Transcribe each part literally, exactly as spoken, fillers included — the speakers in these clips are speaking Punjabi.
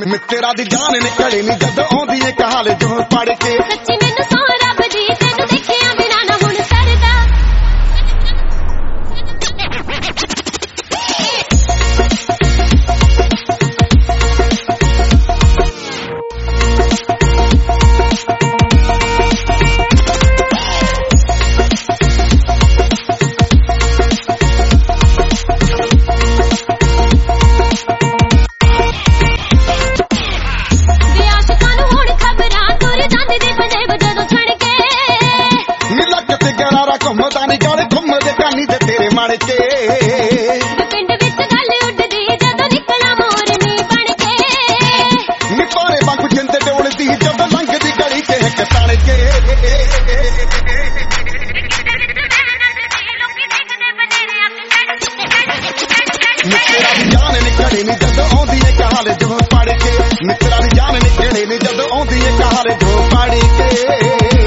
ਮਿੱਤਰਾਂ ਦੀ ਜਾਨ ਨਿਕਲੇ ਨੀ ਜਦ ਆਉਂਦੀ ਏ ਕਹਾਲੇ ਜੋ ਪੜ ਕੇ। ਸੱਚੀ ਮੈਨੂੰ ਸੌ ਰੱਬ ਦੀ ਤੈਨੂੰ ਦੇਖਿਆ ਬਿਨਾਂ ਨਾ ਹੁਣ ਸਰਦਾ। ਘੁੰਮਦਾ ਨੀ ਗਾਲੇ ਘੁੰਮਦੇ ਕਾਨੀ ਤੇ ਤੇਰੇ ਮਣ ਕੇ। ਪਿੰਡ ਵਿੱਚ ਗੱਲ ਉੱਡਦੀ ਜਦੋਂ ਨਿਕਲਾਂ ਮੋਰਨੀ ਬਣ ਕੇ। ਨਿਪਾਰੇ ਵਾਂਗੂ ਜਿੰਦ ਡੋਲਦੀ ਜਦੋਂ ਲੰਘਦੀ ਗਲੀ ਚ ਇੱਕ ਤਣ ਕੇ। ਮਿੱਤਰਾਂ ਦੀ ਜਾਨ ਨਿਕਲੇ ਨੀ ਜਦੋਂ ਆਉਂਦੀ ਏ ਕਹਾਲੇ ਜੋ ਪੜ ਕੇ। ਮਿੱਤਰਾਂ ਦੀ ਜਾਨ ਨਿਕਲੇ ਨੀ ਜਦੋਂ ਆਉਂਦੀ ਏ ਕਹਾਲੇ ਜੋ ਪੜ ਕੇ।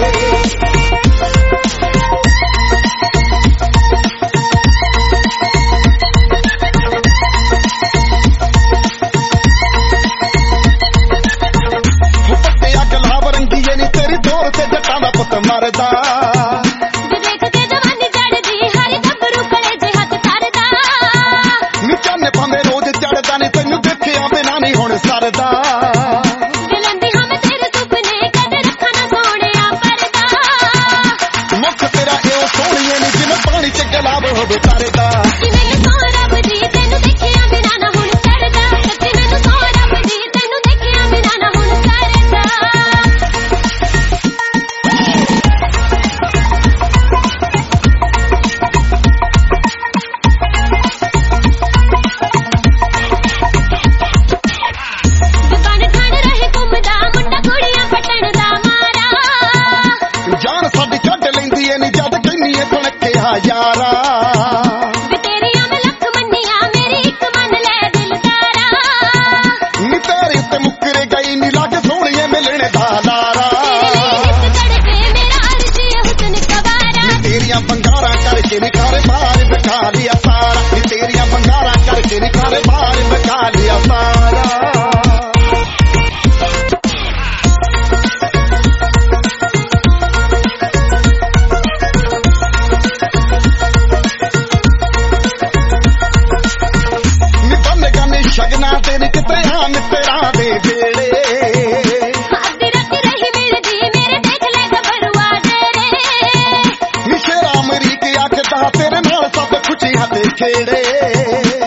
ਮਰਦਾ ਦੇਖ ਕੇ ਜਵਾਨੀ ਚੜਦੀ ਹਰ ਗੱਭਰੂ ਕਲੇ ਜੇ ਹੱਥ ਕਰਦਾ। ਨੀ ਚੰਨ ਭਾਵੇਂ ਰੋਜ਼ ਚੜਦਾ ਨੀ ਤੈਨੂੰ ਦੇਖਿਆ ਬਿਨਾਂ ਨਹੀਂ ਹੁਣ ਸਰਦਾ। ਦਿਲੰਦੀ ਹਮ ਤੇਰੇ ਸੁਪਨੇ ਕਦੇ ਰੱਖਾਂ ਨਾ ਸੋਹਣਿਆ ਪਰਦਾ। ਮੁੱਖ ਤੇਰਾ ਇਹੋ ਸੋਹਣੀਏ ਨੀ ਜਿਵੇਂ ਪਾਣੀ ਚ ਗੁਲਾਬ ਹੋਵੇ ਤਰਦਾ। ਸੱਚੀ ਮੈਨੂੰ ਸੌ ਰੱਬ ਦੀ ਤੈਨੂੰ ਦੇਖਿਆ ਬਿਨਾਂ ਨਾ ਹੁਣ ਸਰਦਾ। ਸੱਚੀ ਮੈਨੂੰ ਸੌ ਰੱਬ ਦੀ ਤੈਨੂੰ ਦੇਖਿਆ ਬਿਨਾਂ ਨਾ ਹੁਣ ਸਰਦਾ। ਜਾਨ ਸਾਡੀ ਕੱਢ ਲੈਂਦੀ ਏ ਨੀ ਜਦ ਕਹਿੰਨੀ ਏ ਸੁਣਕਿਆ ਯਾਰਾ। ਵੇ ਤੇਰੀਆਂ ਮੈਂ ਲੱਖ ਮੰਨੀਆਂ ਮੇਰੀ ਇੱਕ ਮੰਨ ਲੈ ਦਿਲਦਾਰਾ। ਨੀ ਤੇਰੇ ਉੱਤੇ ਮੁੱਕਰੇ ਗਈ ਨੀ ਲੱਗ ਸੋਹਣੀਏ ਮਿਲਣੇ ਦਾ ਲਾਰਾ। ਨੀ ਤੇਰੀਆਂ ਬੰਗਾਰਾਂ ਕਰਕੇ ਨੀ ਘਰ ਬਾਹਰ ਬਿਠਾ ਲਿਆ ਸਾਰਾ। ਨੀ ਤੇਰੀਆਂ ਬੰਗਾਰਾਂ ਕਰਕੇ ਨੀ ਘਰ ਬਾਹਰ ਬਿਠਾ ਲਿਆ ਸਾਰਾ। ਸ਼ਗਨਾਂ ਤੇ ਨੀ ਕਿਤੇ ਆ ਮਿੱਤਰਾਂ ਦੇ ਵੇਲੇ। ਅੱਧੀ ਰਾਤ ਰਹੀ ਮਿਲਦੀ ਮੇਰੇ ਦੇਖ ਲੈ ਗੱਭਰੂਆ ਡੇਰੇ। ਨੀ ਸ਼ੇਰਾ ਅਮਰੀਕ ਆਖਦਾ ਤੇਰੇ ਨਾਲ ਸਭ ਖੁਸ਼ੀ ਹੱਥੇ ਖੇੜੇ।